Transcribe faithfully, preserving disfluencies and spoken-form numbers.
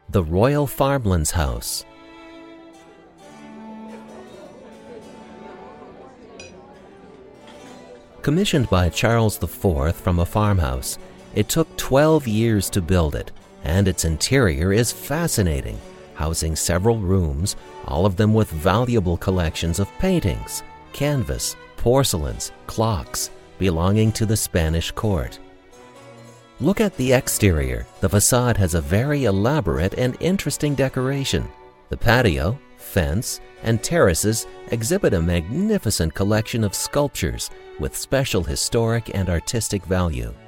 The Royal Farmlands House. Commissioned by Charles the Fourth from a farmhouse, it took twelve years to build it, and its interior is fascinating, housing several rooms, all of them with valuable collections of paintings, canvas, porcelains, clocks, belonging to the Spanish court. Look at the exterior. The facade has a very elaborate and interesting decoration. The patio, fence, and terraces exhibit a magnificent collection of sculptures with special historic and artistic value.